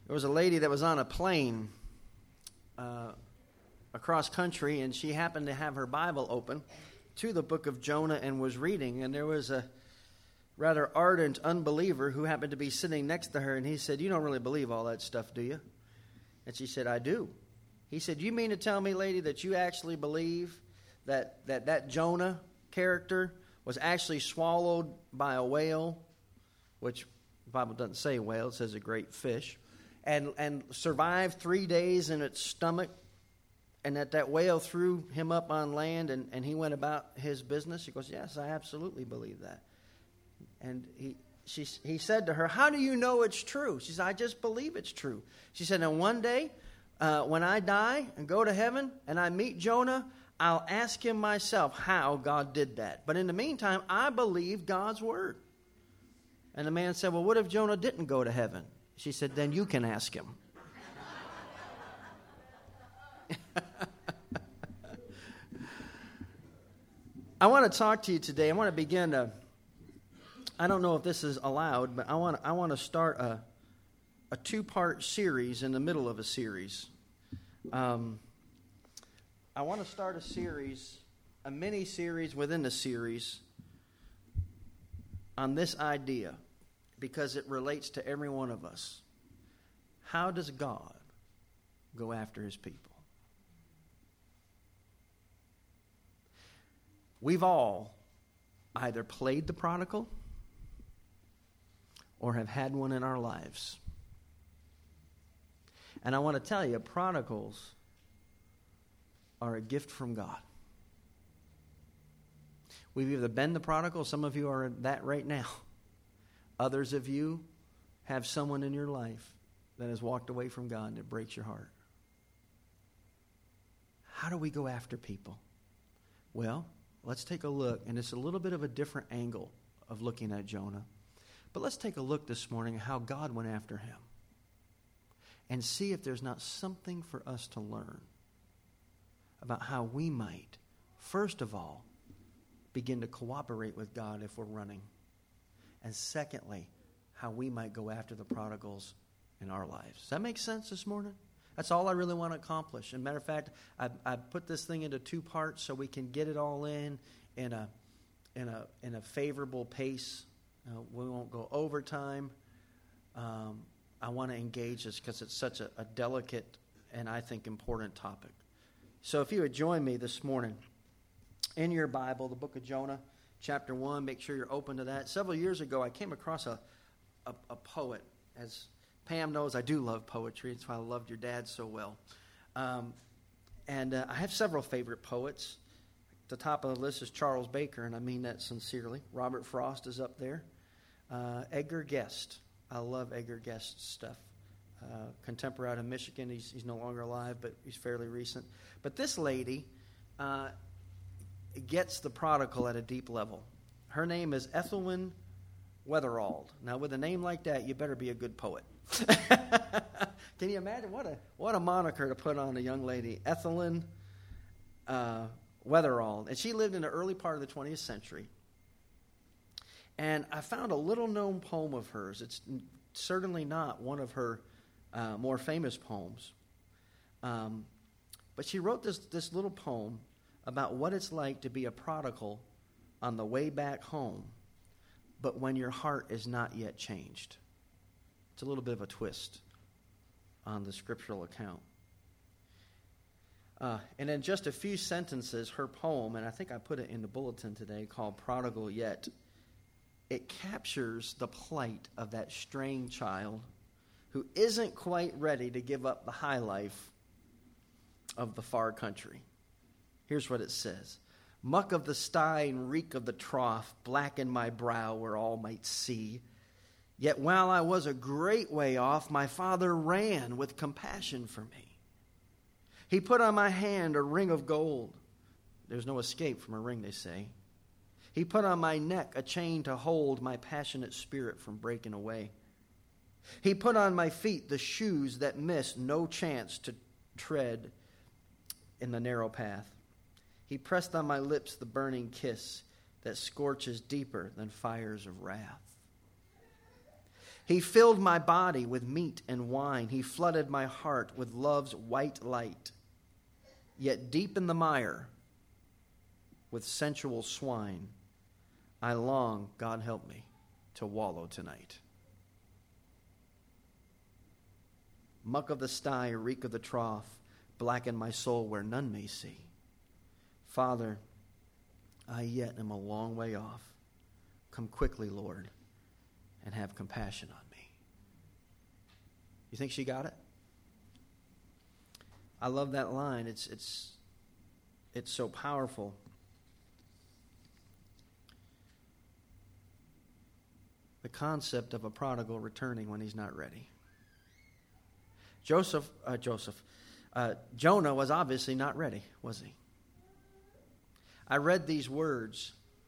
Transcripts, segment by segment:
There was a lady that was on a plane across country, and she happened to have her Bible open to the book of Jonah and was reading, and there was a rather ardent unbeliever who happened to be sitting next to her, and he said, "You don't really believe all that stuff, do you?" And she said, "I do." He said, "You mean to tell me, lady, that you actually believe that Jonah character was actually swallowed by a whale," which the Bible doesn't say whale, it says a great fish, and survived 3 days in its stomach, and that whale threw him up on land, and he went about his business?" She goes, "Yes, I absolutely believe that." And he said to her, "How do you know it's true?" She said, "I just believe it's true." She said, "And one day, when I die and go to heaven and I meet Jonah, I'll ask him myself how God did that. But in the meantime, I believe God's word." And the man said, "Well, what if Jonah didn't go to heaven?" She said, "Then you can ask him." I want to talk to you today. I want to begin I don't know if this is allowed, but I want to start a two-part series in the middle of a series. I want to start a series, a mini-series within a series on this idea because it relates to every one of us. How does God go after his people? We've all either played the prodigal or have had one in our lives. And I want to tell you, prodigals are a gift from God. We've either been the prodigal, some of you are that right now. Others of you have someone in your life that has walked away from God and it breaks your heart. How do we go after people? Well, let's take a look, and it's a little bit of a different angle of looking at Jonah. But let's take a look this morning at how God went after him and see if there's not something for us to learn about how we might, first of all, begin to cooperate with God if we're running. And secondly, how we might go after the prodigals in our lives. Does that make sense this morning? That's all I really want to accomplish. As a matter of fact, I put this thing into two parts so we can get it all in a favorable pace. We won't go overtime. I want to engage this because it's such a delicate and I think important topic. So if you would join me this morning in your Bible, the book of Jonah, chapter 1, make sure you're open to that. Several years ago, I came across a poet. As Pam knows, I do love poetry. That's why I loved your dad so well. And I have several favorite poets. The top of the list is Charles Baker, and I mean that sincerely. Robert Frost is up there. Edgar Guest. I love Edgar Guest's stuff. Contemporary out of Michigan. He's no longer alive, but he's fairly recent. But this lady gets the prodigal at a deep level. Her name is Ethelwyn Wetherald. Now, with a name like that, you better be a good poet. Can you imagine what a moniker to put on a young lady, Ethelwyn Wetherald, and she lived in the early part of the 20th century. And I found a little-known poem of hers. It's certainly not one of her more famous poems, but she wrote this little poem about what it's like to be a prodigal on the way back home, but when your heart is not yet changed. It's a little bit of a twist on the scriptural account. And in just a few sentences, her poem, and I think I put it in the bulletin today, called Prodigal Yet, it captures the plight of that straying child who isn't quite ready to give up the high life of the far country. Here's what it says. Muck of the sty and reek of the trough blacken my brow where all might see. Yet while I was a great way off, my father ran with compassion for me. He put on my hand a ring of gold. There's no escape from a ring, they say. He put on my neck a chain to hold my passionate spirit from breaking away. He put on my feet the shoes that miss no chance to tread in the narrow path. He pressed on my lips the burning kiss that scorches deeper than fires of wrath. He filled my body with meat and wine. He flooded my heart with love's white light. Yet deep in the mire, with sensual swine, I long, God help me, to wallow tonight. Muck of the sty, reek of the trough, blacken my soul where none may see. Father, I yet am a long way off. Come quickly, Lord, and have compassion on me. You think she got it? I love that line. It's so powerful. The concept of a prodigal returning when he's not ready. Jonah was obviously not ready, was he? I read these words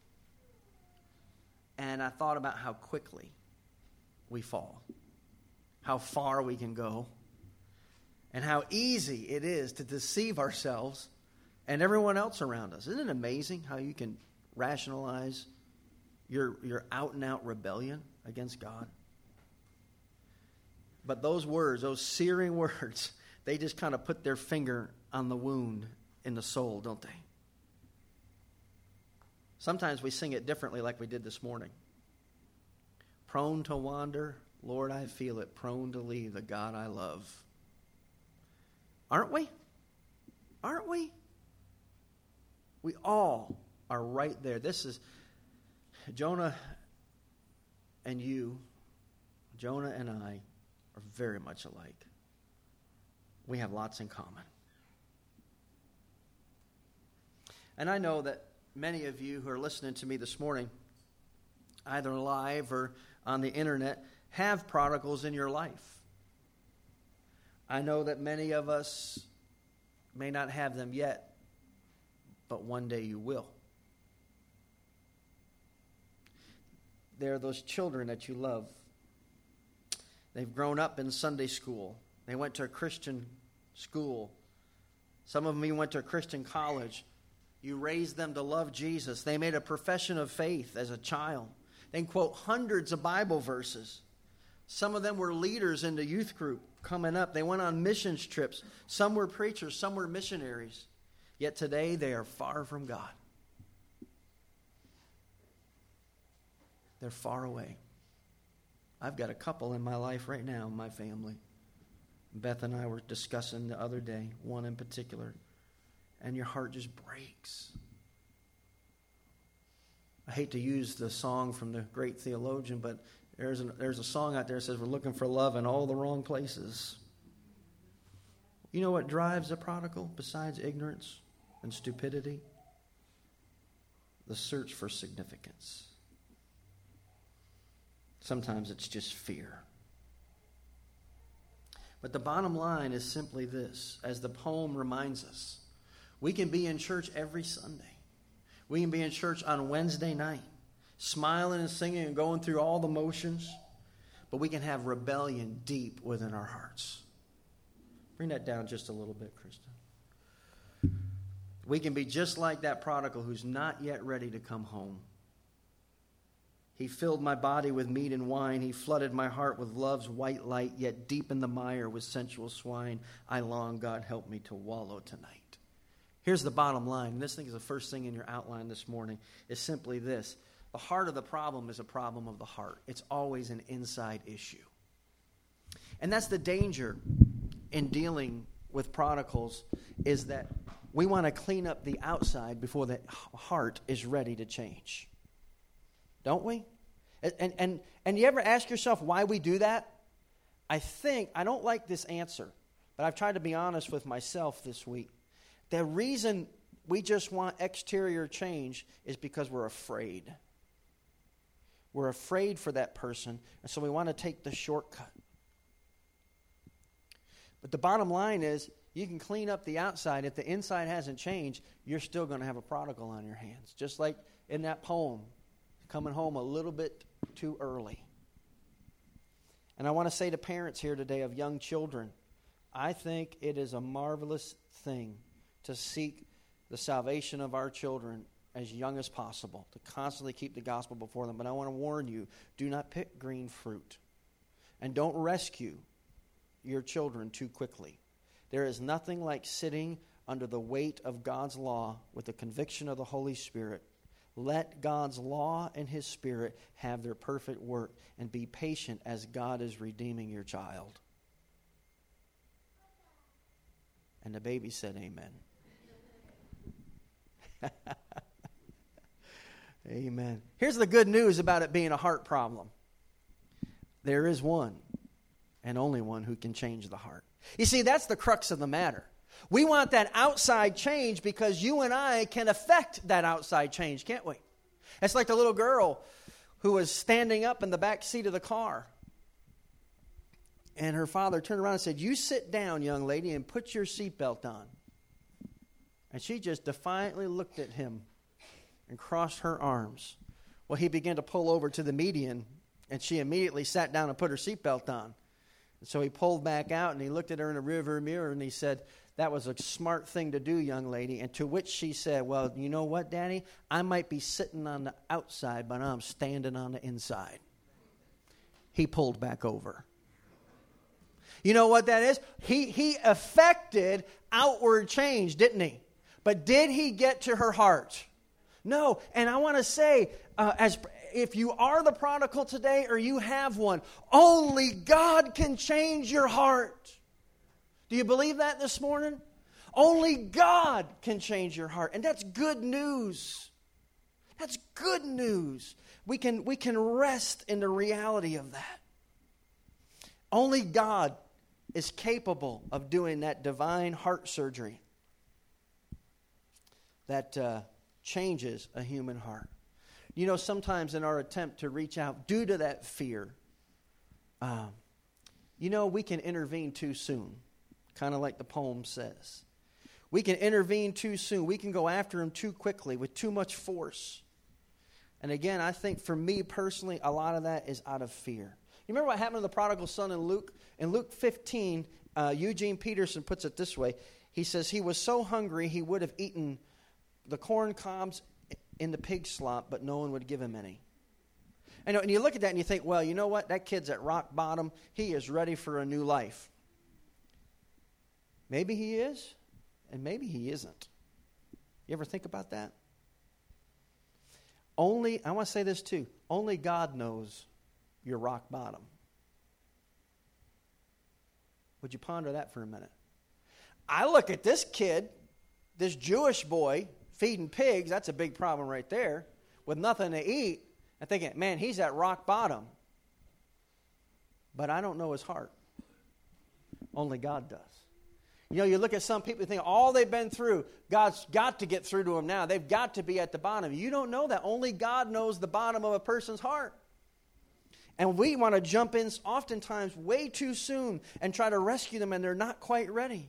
and I thought about how quickly we fall, how far we can go, and how easy it is to deceive ourselves and everyone else around us. Isn't it amazing how you can rationalize your out-and-out rebellion against God? But those words, those searing words, they just kind of put their finger on the wound in the soul, don't they? Sometimes we sing it differently like we did this morning. Prone to wander, Lord, I feel it. Prone to leave the God I love. Aren't we? Aren't we? We all are right there. This is Jonah and you, Jonah and I are very much alike. We have lots in common. And I know that many of you who are listening to me this morning, either live or on the internet, have prodigals in your life. I know that many of us may not have them yet, but one day you will. They're those children that you love. They've grown up in Sunday school. They went to a Christian school. Some of them even went to a Christian college. You raised them to love Jesus. They made a profession of faith as a child. They can quote hundreds of Bible verses. Some of them were leaders in the youth group coming up. They went on missions trips. Some were preachers. Some were missionaries. Yet today they are far from God. They're far away. I've got a couple in my life right now, in my family. Beth and I were discussing the other day, one in particular, and your heart just breaks. I hate to use the song from the great theologian, but there's a song out there that says we're looking for love in all the wrong places. You know what drives a prodigal besides ignorance and stupidity? The search for significance. Sometimes it's just fear. But the bottom line is simply this, as the poem reminds us. We can be in church every Sunday. We can be in church on Wednesday night, smiling and singing and going through all the motions, but we can have rebellion deep within our hearts. Bring that down just a little bit, Krista. We can be just like that prodigal who's not yet ready to come home. He filled my body with meat and wine. He flooded my heart with love's white light, yet deep in the mire with sensual swine, I long, God help me, to wallow tonight. Here's the bottom line, and this thing is the first thing in your outline this morning, is simply this. The heart of the problem is a problem of the heart. It's always an inside issue. And that's the danger in dealing with prodigals, is that we want to clean up the outside before the heart is ready to change. Don't we? And you ever ask yourself why we do that? I don't like this answer, but I've tried to be honest with myself this week. The reason we just want exterior change is because we're afraid. We're afraid for that person, and so we want to take the shortcut. But the bottom line is, you can clean up the outside. If the inside hasn't changed, you're still going to have a prodigal on your hands. Just like in that poem, coming home a little bit too early. And I want to say to parents here today of young children, I think it is a marvelous thing to seek the salvation of our children as young as possible, to constantly keep the gospel before them. But I want to warn you, do not pick green fruit. And don't rescue your children too quickly. There is nothing like sitting under the weight of God's law with the conviction of the Holy Spirit. Let God's law and His Spirit have their perfect work, and be patient as God is redeeming your child. And the baby said amen. Amen. Here's the good news about it being a heart problem. There is one, and only one, who can change the heart. You see, that's the crux of the matter. We want that outside change because you and I can affect that outside change, can't we? It's like the little girl who was standing up in the back seat of the car. And her father turned around and said, "You sit down, young lady, and put your seatbelt on." And she just defiantly looked at him and crossed her arms. Well, he began to pull over to the median, and she immediately sat down and put her seatbelt on. And so he pulled back out, and he looked at her in the rearview mirror, and he said, "That was a smart thing to do, young lady." And to which she said, "Well, you know what, Daddy? I might be sitting on the outside, but I'm standing on the inside." He pulled back over. You know what that is? He affected outward change, didn't he? But did he get to her heart? No. And I want to say, if you are the prodigal today or you have one, only God can change your heart. Do you believe that this morning? Only God can change your heart. And that's good news. That's good news. We can rest in the reality of that. Only God is capable of doing that divine heart surgery that changes a human heart. You know, sometimes in our attempt to reach out due to that fear, we can intervene too soon, kind of like the poem says. We can intervene too soon. We can go after him too quickly with too much force. And again, I think for me personally, a lot of that is out of fear. You remember what happened to the prodigal son in Luke? In Luke 15, Eugene Peterson puts it this way. He says, he was so hungry he would have eaten the corn cobs in the pig slop, but no one would give him any. And you look at that and you think, well, you know what? That kid's at rock bottom. He is ready for a new life. Maybe he is, and maybe he isn't. You ever think about that? I want to say this too, only God knows your rock bottom. Would you ponder that for a minute? I look at this kid, this Jewish boy, feeding pigs, that's a big problem right there, with nothing to eat, and thinking, man, he's at rock bottom. But I don't know his heart. Only God does. You know, you look at some people and think all they've been through, God's got to get through to them now. They've got to be at the bottom. You don't know that. Only God knows the bottom of a person's heart. And we want to jump in oftentimes way too soon and try to rescue them, and they're not quite ready.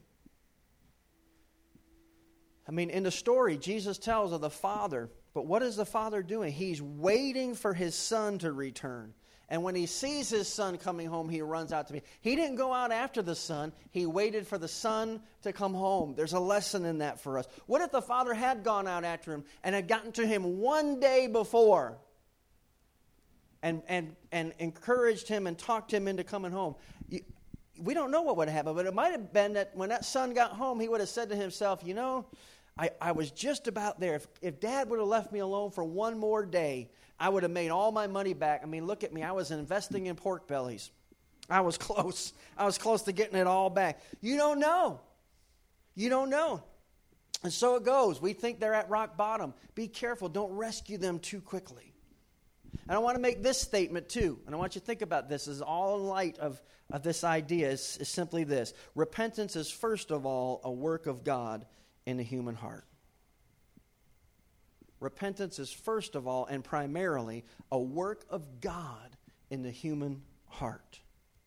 I mean, in the story, Jesus tells of the Father, but what is the Father doing? He's waiting for His Son to return. And when He sees His Son coming home, He runs out to me. He didn't go out after the Son. He waited for the Son to come home. There's a lesson in that for us. What if the Father had gone out after Him and had gotten to Him one day before and encouraged Him and talked Him into coming home? We don't know what would have happened, but it might have been that when that son got home, he would have said to himself, you know, I was just about there. If Dad would have left me alone for one more day, I would have made all my money back. I mean, look at me. I was investing in pork bellies. I was close. I was close to getting it all back. You don't know. You don't know. And so it goes. We think they're at rock bottom. Be careful. Don't rescue them too quickly. And I want to make this statement too. And I want you to think about this. This is all in light of this idea. Is simply this. Repentance is first of all a work of God in the human heart. Repentance is first of all and primarily a work of God in the human heart.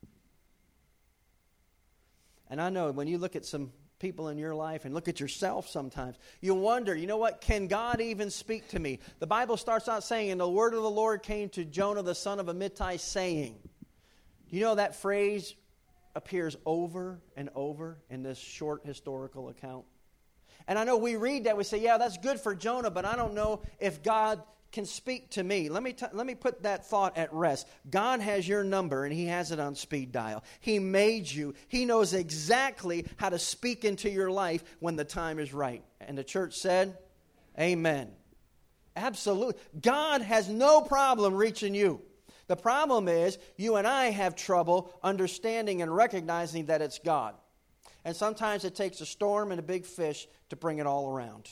And I know when you look at some people in your life and look at yourself sometimes, you wonder, you know what, can God even speak to me? The Bible starts out saying, and the word of the Lord came to Jonah the son of Amittai saying. You know that phrase appears over and over in this short historical account? And I know we read that, we say, yeah, that's good for Jonah, but I don't know if God can speak to me, let me put that thought at rest. God has your number, and He has it on speed dial. He made you. He knows exactly how to speak into your life when the time is right. And the church said, amen. Absolutely. God has no problem reaching you. The problem is you and I have trouble understanding and recognizing that it's God. And sometimes it takes a storm and a big fish to bring it all around.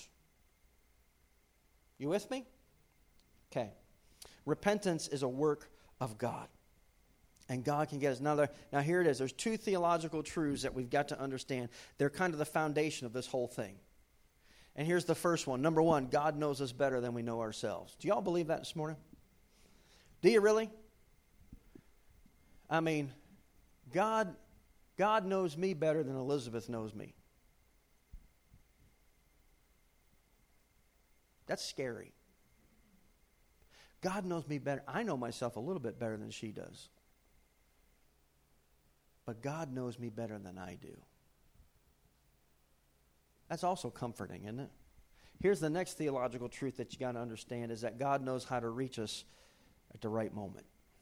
You with me? Okay. Repentance is a work of God. And God can get us. Now here it is. There's two theological truths that we've got to understand. They're kind of the foundation of this whole thing. And here's the first one. Number one, God knows us better than we know ourselves. Do y'all believe that this morning? Do you really? I mean, God knows me better than Elizabeth knows me. That's scary. God knows me better. I know myself a little bit better than she does. But God knows me better than I do. That's also comforting, isn't it? Here's the next theological truth that you got to understand is that God knows how to reach us at the right moment.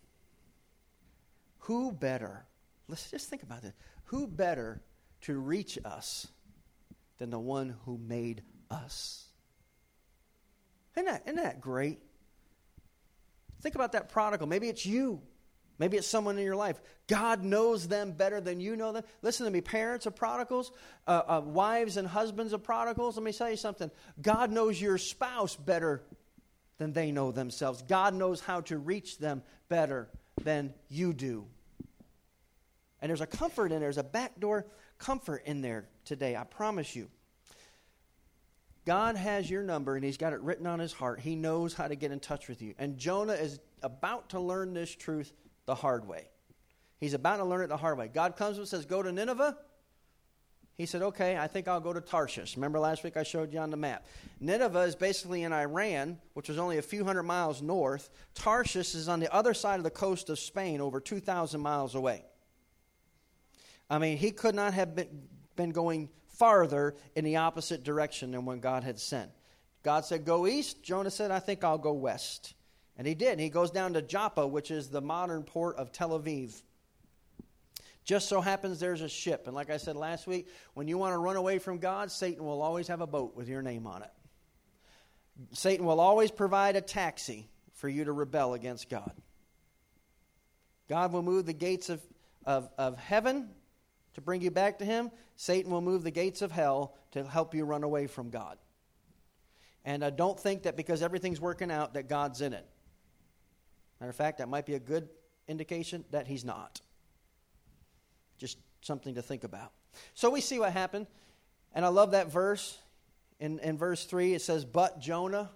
Who better, let's just think about this. Who better to reach us than the one who made us? Isn't that great? Think about that prodigal. Maybe it's you. Maybe it's someone in your life. God knows them better than you know them. Listen to me, parents of prodigals, wives and husbands of prodigals. Let me tell you something. God knows your spouse better than they know themselves. God knows how to reach them better than you do. And there's a comfort in there. There's a backdoor comfort in there today, I promise you. God has your number, and He's got it written on His heart. He knows how to get in touch with you. And Jonah is about to learn this truth the hard way. He's about to learn it the hard way. God comes and says, go to Nineveh. He said, okay, I think I'll go to Tarshish. Remember last week I showed you on the map. Nineveh is basically in Iran, which is only a few hundred miles north. Tarshish is on the other side of the coast of Spain, over 2,000 miles away. I mean, he could not have been going farther in the opposite direction than when God had sent. God said, go east. Jonah said, I think I'll go west. And he did. And he goes down to Joppa, which is the modern port of Tel Aviv. Just so happens there's a ship. And like I said last week, when you want to run away from God, Satan will always have a boat with your name on it. Satan will always provide a taxi for you to rebel against God. God will move the gates of heaven to bring you back to Him. Satan will move the gates of hell to help you run away from God. And don't think that because everything's working out that God's in it. Matter of fact, that might be a good indication that He's not. Just something to think about. So we see what happened. And I love that verse. In verse 3, it says, But Jonah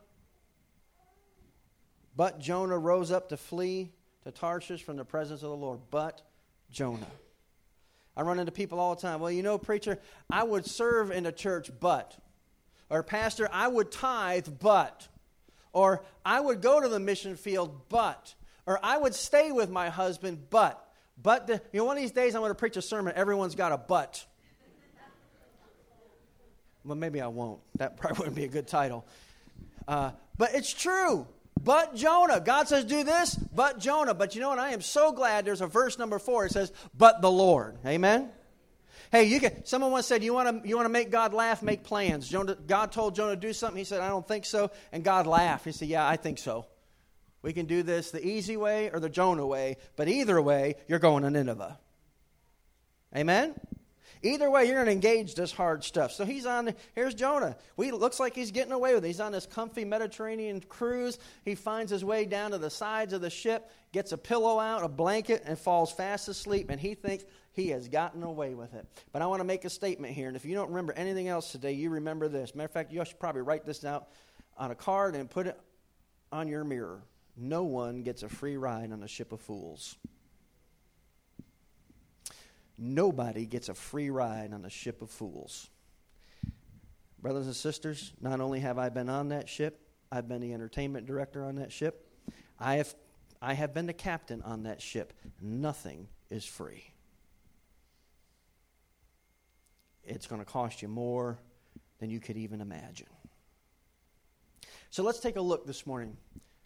rose up to flee to Tarshish from the presence of the Lord. But Jonah. I run into people all the time. Well, you know, preacher, I would serve in the church, but. Or, pastor, I would tithe, but. Or, I would go to the mission field, but. Or, I would stay with my husband, but. But, one of these days I'm going to preach a sermon, everyone's got a but. Well, maybe I won't. That probably wouldn't be a good title. But it's true. But Jonah. God says, do this, but Jonah. But you know what? I am so glad there's a verse number 4. It says, but the Lord. Amen? Hey, someone once said, you want to make God laugh, make plans. God told Jonah to do something. He said, I don't think so. And God laughed. He said, yeah, I think so. We can do this the easy way or the Jonah way. But either way, you're going to Nineveh. Amen? Either way, you're going to engage this hard stuff. So here's Jonah. Looks like he's getting away with it. He's on this comfy Mediterranean cruise. He finds his way down to the sides of the ship, gets a pillow out, a blanket, and falls fast asleep. And he thinks he has gotten away with it. But I want to make a statement here. And if you don't remember anything else today, you remember this. Matter of fact, you should probably write this out on a card and put it on your mirror. No one gets a free ride on a ship of fools. Nobody gets a free ride on a ship of fools. Brothers and sisters, not only have I been on that ship, I've been the entertainment director on that ship. I have been the captain on that ship. Nothing is free. It's going to cost you more than you could even imagine. So let's take a look this morning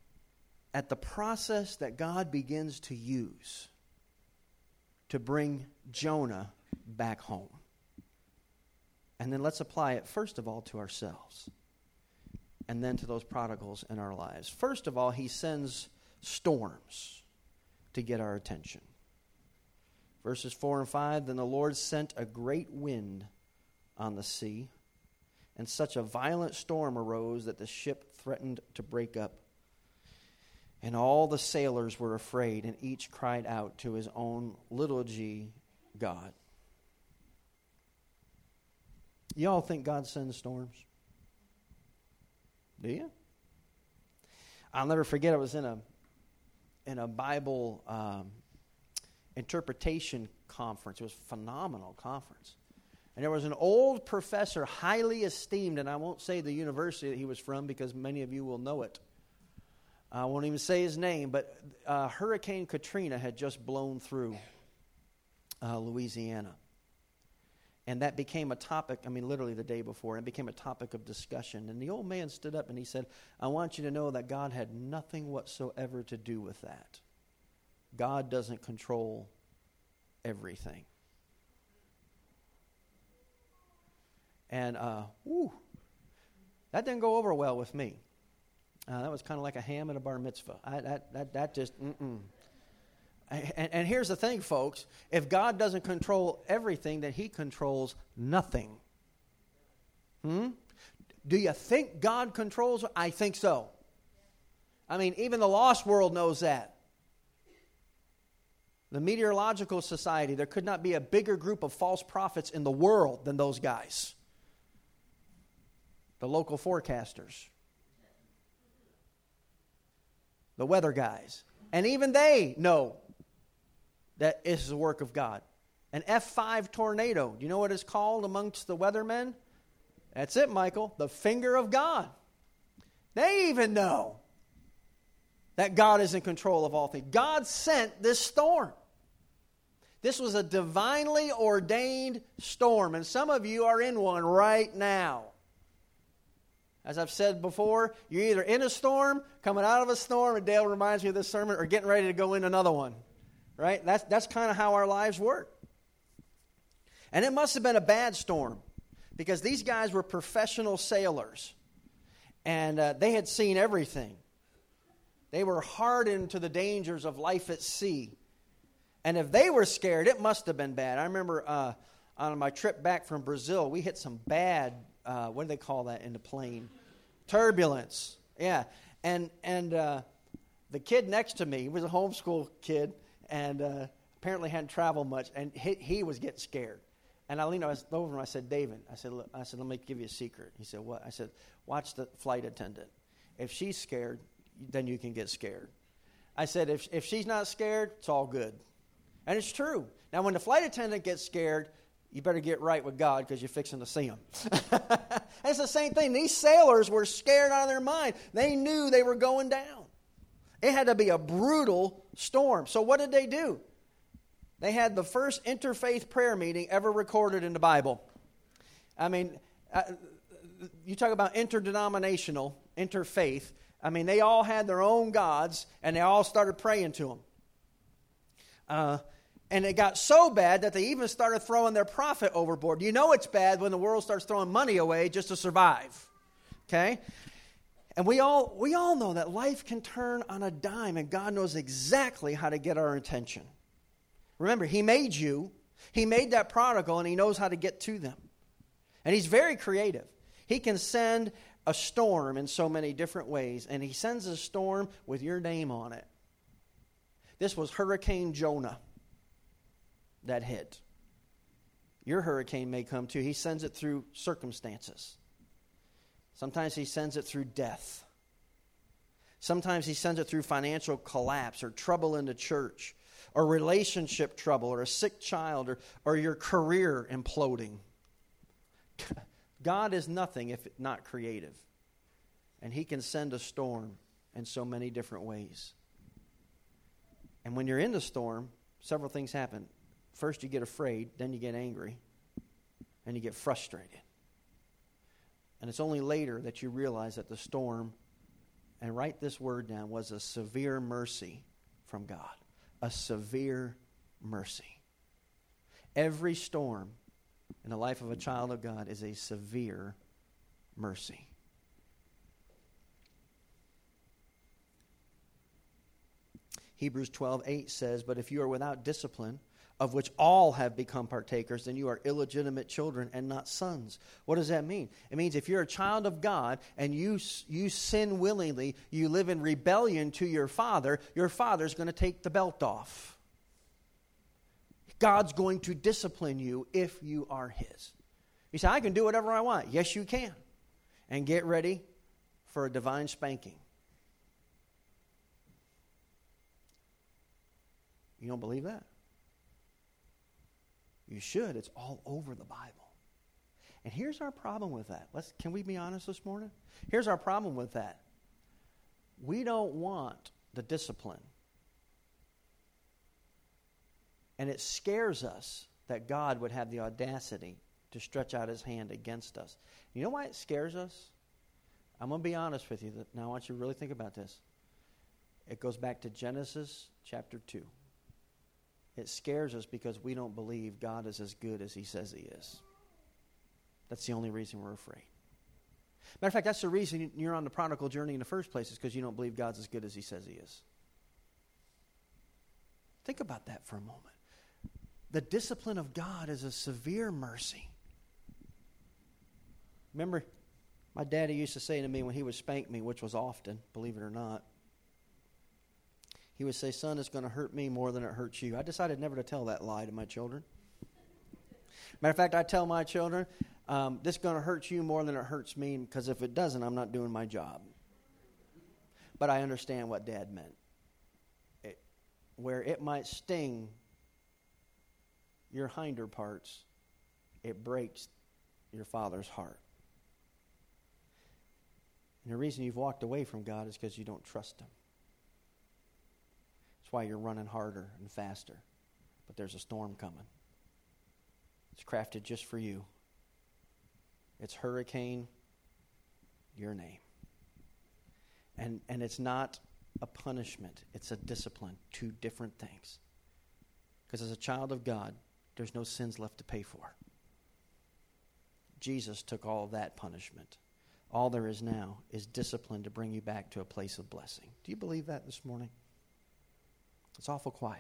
at the process that God begins to use to bring Jonah back home. And then let's apply it, first of all, to ourselves, and then to those prodigals in our lives. First of all, he sends storms to get our attention. Verses 4 and 5, then the Lord sent a great wind on the sea, and such a violent storm arose that the ship threatened to break up. And all the sailors were afraid, and each cried out to his own little g God. You all think God sends storms? Do you? I'll never forget, I was in a Bible interpretation conference. It was a phenomenal conference. And there was an old professor, highly esteemed, and I won't say the university that he was from because many of you will know it. I won't even say his name, but Hurricane Katrina had just blown through Louisiana. And that became a topic, literally the day before, and it became a topic of discussion. And the old man stood up and he said, I want you to know that God had nothing whatsoever to do with that. God doesn't control everything. And, that didn't go over well with me. That was kind of like a ham at a bar mitzvah. That just, And here's the thing, folks. If God doesn't control everything, then he controls nothing. Do you think God controls? I think so. Even the lost world knows that. The Meteorological Society, there could not be a bigger group of false prophets in the world than those guys. The local forecasters. The weather guys. And even they know that is the work of God. An F5 tornado. Do you know what it's called amongst the weathermen? That's it, Michael. The finger of God. They even know that God is in control of all things. God sent this storm. This was a divinely ordained storm. And some of you are in one right now. As I've said before, you're either in a storm, coming out of a storm, and Dale reminds me of this sermon, or getting ready to go in another one. Right? That's kind of how our lives work. And it must have been a bad storm because these guys were professional sailors. And they had seen everything. They were hardened to the dangers of life at sea. And if they were scared, it must have been bad. I remember on my trip back from Brazil, we hit some bad, what do they call that in the plane? Turbulence. Yeah. And the kid next to me, he was a homeschool kid, and apparently hadn't traveled much, and he was getting scared. And I leaned over him, I said, David, look, let me give you a secret. He said, what? I said, watch the flight attendant. If she's scared, then you can get scared. I said, if she's not scared, it's all good. And it's true. Now, when the flight attendant gets scared, you better get right with God because you're fixing to see him. It's the same thing. These sailors were scared out of their mind. They knew they were going down. It had to be a brutal storm. So what did they do? They had the first interfaith prayer meeting ever recorded in the Bible. You talk about interdenominational, interfaith. They all had their own gods, and they all started praying to them. And it got so bad that they even started throwing their profit overboard. You know it's bad when the world starts throwing money away just to survive. Okay? And we all know that life can turn on a dime, and God knows exactly how to get our attention. Remember, he made you. He made that prodigal, and he knows how to get to them. And he's very creative. He can send a storm in so many different ways, and he sends a storm with your name on it. This was Hurricane Jonah that hit. Your hurricane may come too. He sends it through circumstances. Sometimes he sends it through death. Sometimes he sends it through financial collapse or trouble in the church or relationship trouble or a sick child or your career imploding. God is nothing if not creative. And he can send a storm in so many different ways. And when you're in the storm, several things happen. First, you get afraid, then you get angry, and you get frustrated. And it's only later that you realize that the storm and write this word down, was a severe mercy from God. A severe mercy. Every storm in the life of a child of God is a severe mercy. Hebrews 12:8 says, "But if you are without discipline, of which all have become partakers, then you are illegitimate children and not sons." What does that mean? It means if you're a child of God and you sin willingly, you live in rebellion to your father's going to take the belt off. God's going to discipline you if you are his. You say, I can do whatever I want. Yes, you can. And get ready for a divine spanking. You don't believe that? You should. It's all over the Bible. And here's our problem with that. Can we be honest this morning? Here's our problem with that. We don't want the discipline. And it scares us that God would have the audacity to stretch out his hand against us. You know why it scares us? I'm going to be honest with you. Now I want you to really think about this. It goes back to Genesis chapter 2. It scares us because we don't believe God is as good as he says he is. That's the only reason we're afraid. Matter of fact, that's the reason you're on the prodigal journey in the first place, is because you don't believe God's as good as he says he is. Think about that for a moment. The discipline of God is a severe mercy. Remember, my daddy used to say to me when he would spank me, which was often, believe it or not, he would say, "Son, it's going to hurt me more than it hurts you." I decided never to tell that lie to my children. Matter of fact, I tell my children, this is going to hurt you more than it hurts me, because if it doesn't, I'm not doing my job. But I understand what Dad meant. Where it might sting your hinder parts, it breaks your father's heart. And the reason you've walked away from God is because you don't trust him. That's why you're running harder and faster. But there's a storm coming. It's crafted just for you. It's hurricane, your name. And it's not a punishment. It's a discipline. Two different things. Because as a child of God, there's no sins left to pay for. Jesus took all of that punishment. All there is now is discipline to bring you back to a place of blessing. Do you believe that this morning? It's awful quiet.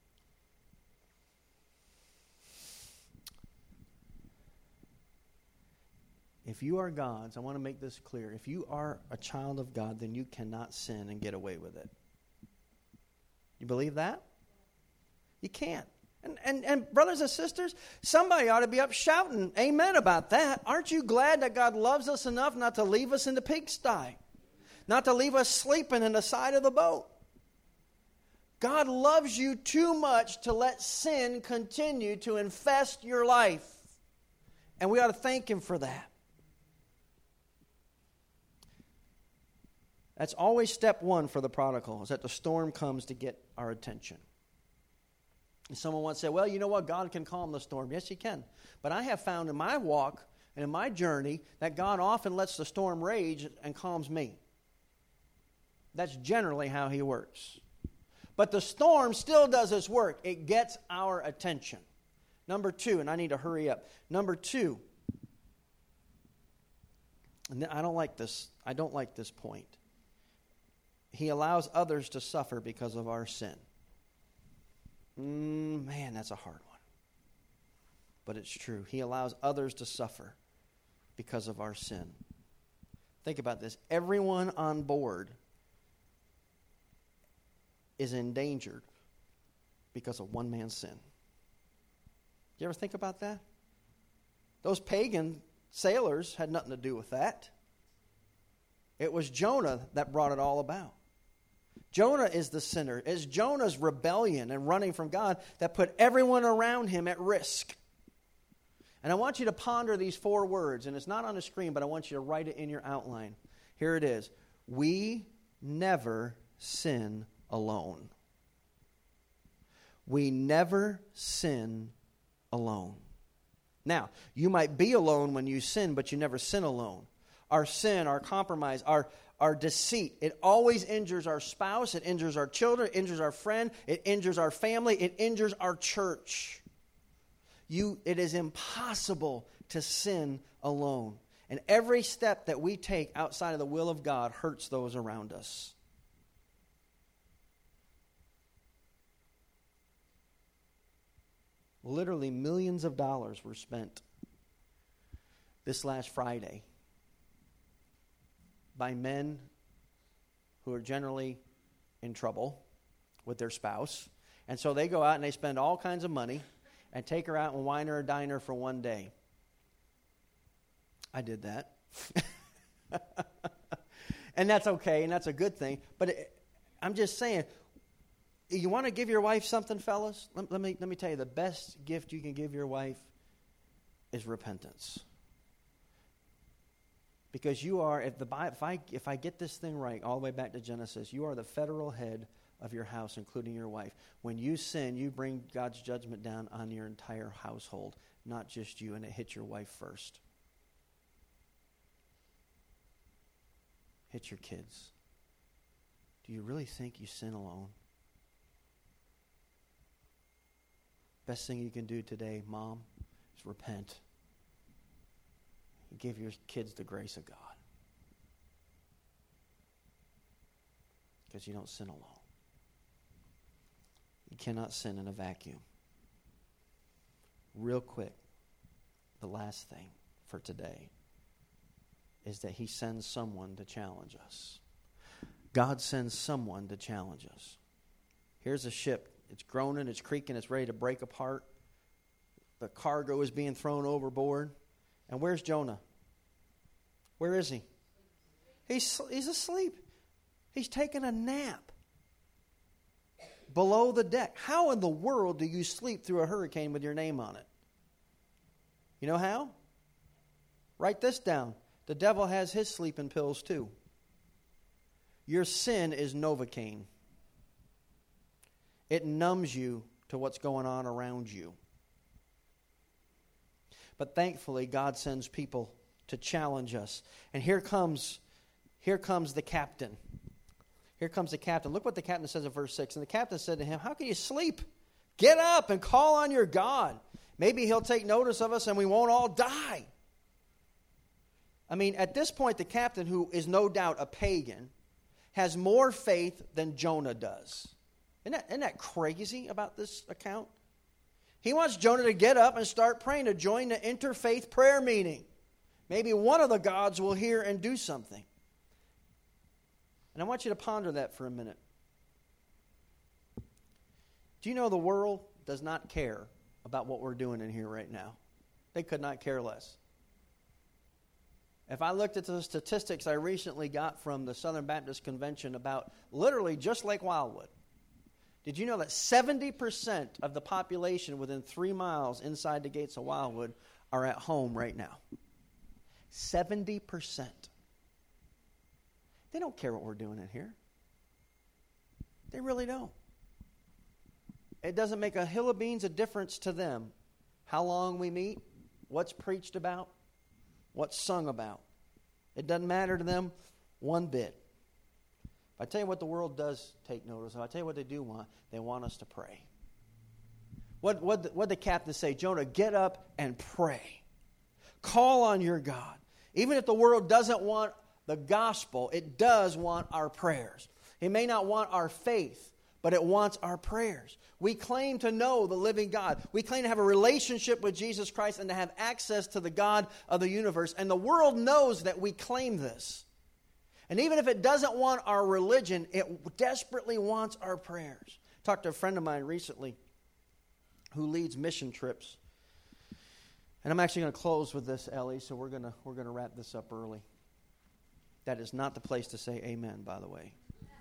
If you are God's, I want to make this clear. If you are a child of God, then you cannot sin and get away with it. You believe that? You can't. And brothers and sisters, somebody ought to be up shouting amen about that. Aren't you glad that God loves us enough not to leave us in the pigsty? Not to leave us sleeping in the side of the boat? God loves you too much to let sin continue to infest your life. And we ought to thank him for that. That's always step one for the prodigal, is that the storm comes to get our attention. And someone once said, well, you know what? God can calm the storm. Yes, he can. But I have found in my walk and in my journey that God often lets the storm rage and calms me. That's generally how he works. But the storm still does its work. It gets our attention. Number two, and I need to hurry up. Number two, and I don't like this point. He allows others to suffer because of our sin. Man, that's a hard one. But it's true. He allows others to suffer because of our sin. Think about this. Everyone on board is endangered because of one man's sin. You ever think about that? Those pagan sailors had nothing to do with that. It was Jonah that brought it all about. Jonah is the sinner. It's Jonah's rebellion and running from God that put everyone around him at risk. And I want you to ponder these 4 words, and it's not on the screen, but I want you to write it in your outline. Here it is. We never sin alone. We never sin alone. Now, you might be alone when you sin, but you never sin alone. Our sin, our compromise, our are deceit. It always injures our spouse. It injures our children. It injures our friend. It injures our family. It injures our church. It is impossible to sin alone. And every step that we take outside of the will of God hurts those around us. Literally millions of dollars were spent this last Friday by men who are generally in trouble with their spouse. And so they go out and they spend all kinds of money and take her out and wine her a diner for one day. I did that. And that's okay, and that's a good thing. But I'm just saying, you want to give your wife something, fellas? Let me tell you, the best gift you can give your wife is repentance. Because you are, if I get this thing right, all the way back to Genesis, you are the federal head of your house, including your wife. When you sin, you bring God's judgment down on your entire household, not just you, and it hits your wife first. Hits your kids. Do you really think you sin alone? Best thing you can do today, Mom, is repent. Give your kids the grace of God. Because you don't sin alone. You cannot sin in a vacuum. Real quick, the last thing for today is that He sends someone to challenge us. God sends someone to challenge us. Here's a ship. It's groaning, it's creaking, it's ready to break apart. The cargo is being thrown overboard. And where's Jonah? Where is he? He's asleep. He's taking a nap below the deck. How in the world do you sleep through a hurricane with your name on it? You know how? Write this down. The devil has his sleeping pills too. Your sin is Novocaine. It numbs you to what's going on around you. But thankfully, God sends people to challenge us. And here comes the captain. Here comes the captain. Look what the captain says in verse 6. And the captain said to him, "How can you sleep? Get up and call on your God. Maybe He'll take notice of us and we won't all die." I mean, at this point, the captain, who is no doubt a pagan, has more faith than Jonah does. Isn't that crazy about this account? He wants Jonah to get up and start praying, to join the interfaith prayer meeting. Maybe one of the gods will hear and do something. And I want you to ponder that for a minute. Do you know the world does not care about what we're doing in here right now? They could not care less. If I looked at the statistics I recently got from the Southern Baptist Convention about literally just Lake Wildwood, did you know that 70% of the population within 3 miles inside the gates of Wildwood are at home right now? 70%. They don't care what we're doing in here. They really don't. It doesn't make a hill of beans a difference to them how long we meet, what's preached about, what's sung about. It doesn't matter to them one bit. I tell you what the world does take notice of. I tell you what they do want. They want us to pray. What did the captain say? Jonah, get up and pray. Call on your God. Even if the world doesn't want the gospel, it does want our prayers. It may not want our faith, but it wants our prayers. We claim to know the living God. We claim to have a relationship with Jesus Christ and to have access to the God of the universe. And the world knows that we claim this. And even if it doesn't want our religion, it desperately wants our prayers. I talked to a friend of mine recently who leads mission trips. And I'm actually going to close with this, Ellie, so we're going to wrap this up early. That is not the place to say amen, by the way.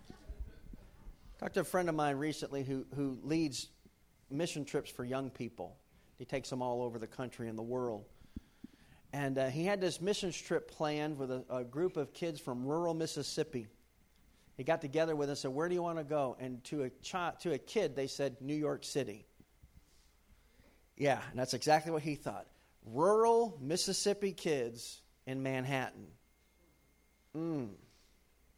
I talked to a friend of mine recently who leads mission trips for young people. He takes them all over the country and the world. And he had this missions trip planned with a group of kids from rural Mississippi. He got together with us and said, "Where do you want to go?" And to a kid, they said, "New York City." Yeah, and that's exactly what he thought. Rural Mississippi kids in Manhattan.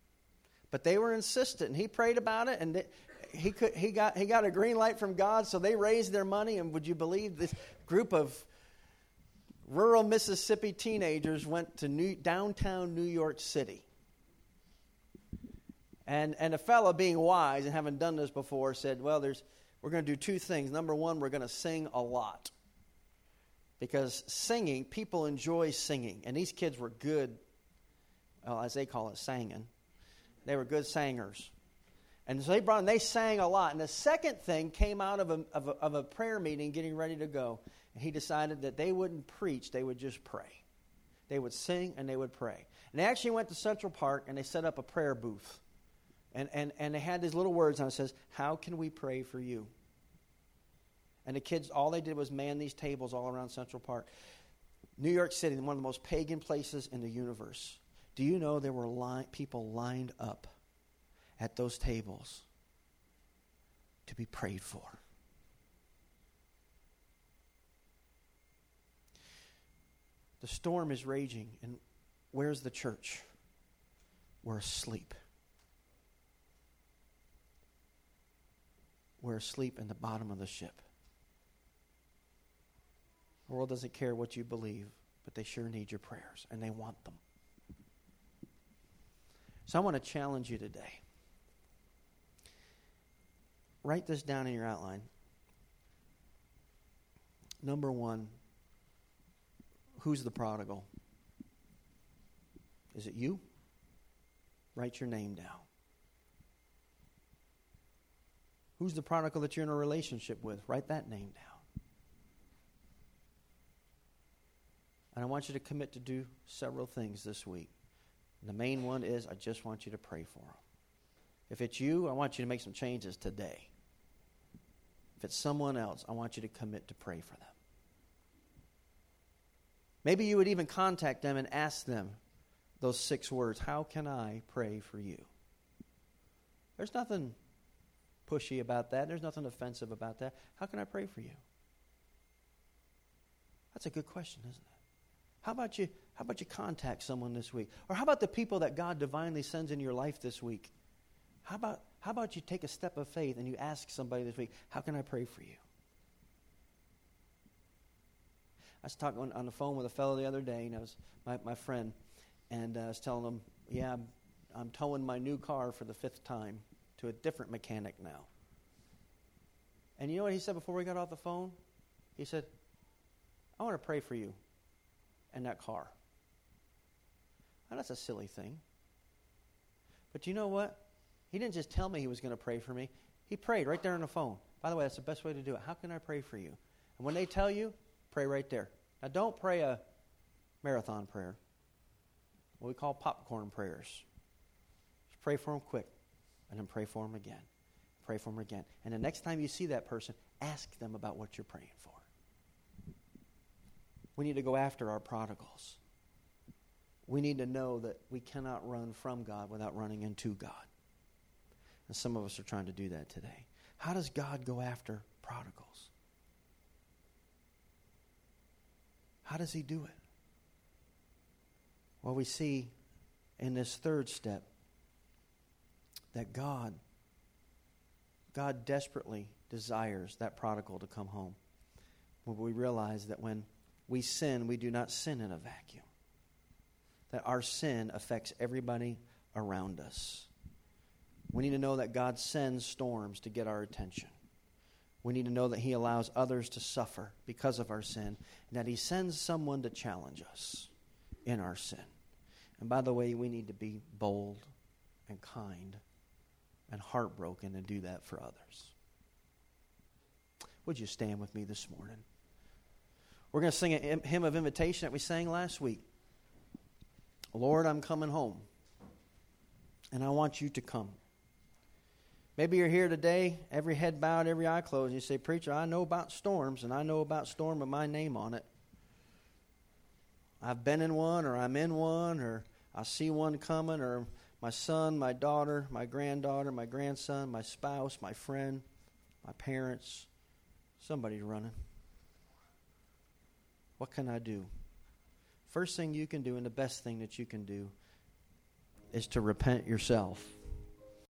But they were insistent, and he prayed about it, and he got a green light from God, so they raised their money, and would you believe this group of rural Mississippi teenagers went to downtown New York City. And a fellow being wise and having done this before said, well, we're going to do two things. Number one, we're going to sing a lot. Because singing, people enjoy singing. And these kids were good, well, as they call it, singing. They were good singers. And so they sang a lot. And the second thing came out of a prayer meeting getting ready to go. And he decided that they wouldn't preach, they would just pray. They would sing and they would pray. And they actually went to Central Park and they set up a prayer booth. And they had these little words on it. It says, how can we pray for you? And the kids, all they did was man these tables all around Central Park. New York City, one of the most pagan places in the universe. Do you know there were people lined up at those tables to be prayed for? The storm is raging, and where's the church? We're asleep. We're asleep in the bottom of the ship. The world doesn't care what you believe, but they sure need your prayers, and they want them. So I want to challenge you today. Write this down in your outline. Number one, who's the prodigal? Is it you? Write your name down. Who's the prodigal that you're in a relationship with? Write that name down. And I want you to commit to do several things this week. And the main one is I just want you to pray for them. If it's you, I want you to make some changes today. If it's someone else, I want you to commit to pray for them. Maybe you would even contact them and ask them those 6 words. How can I pray for you? There's nothing pushy about that. There's nothing offensive about that. How can I pray for you? That's a good question, isn't it? How about you contact someone this week? Or how about the people that God divinely sends in your life this week? How about you take a step of faith and you ask somebody this week, how can I pray for you? I was talking on the phone with a fellow the other day, and it was my friend, and I was telling him, yeah, I'm towing my new car for the 5th time to a different mechanic now. And you know what he said before we got off the phone? He said, I want to pray for you and that car. Now, that's a silly thing. But you know what? He didn't just tell me he was going to pray for me. He prayed right there on the phone. By the way, that's the best way to do it. How can I pray for you? And when they tell you, pray right there. Now, don't pray a marathon prayer. What we call popcorn prayers. Just pray for them quick. And then pray for them again. Pray for them again. And the next time you see that person, ask them about what you're praying for. We need to go after our prodigals. We need to know that we cannot run from God without running into God. And some of us are trying to do that today. How does God go after prodigals? How does he do it? Well, we see in this 3rd step that God desperately desires that prodigal to come home. When we realize that when we sin, we do not sin in a vacuum. That our sin affects everybody around us. We need to know that God sends storms to get our attention. We need to know that he allows others to suffer because of our sin, and that he sends someone to challenge us in our sin. And by the way, we need to be bold and kind and heartbroken and do that for others. Would you stand with me this morning? We're going to sing a hymn of invitation that we sang last week. Lord, I'm coming home, and I want you to come. Maybe you're here today, every head bowed, every eye closed, and you say, Preacher, I know about storms, and I know about storm with my name on it. I've been in one, or I'm in one, or I see one coming, or my son, my daughter, my granddaughter, my grandson, my spouse, my friend, my parents, somebody's running. What can I do? First thing you can do, and the best thing that you can do, is to repent yourself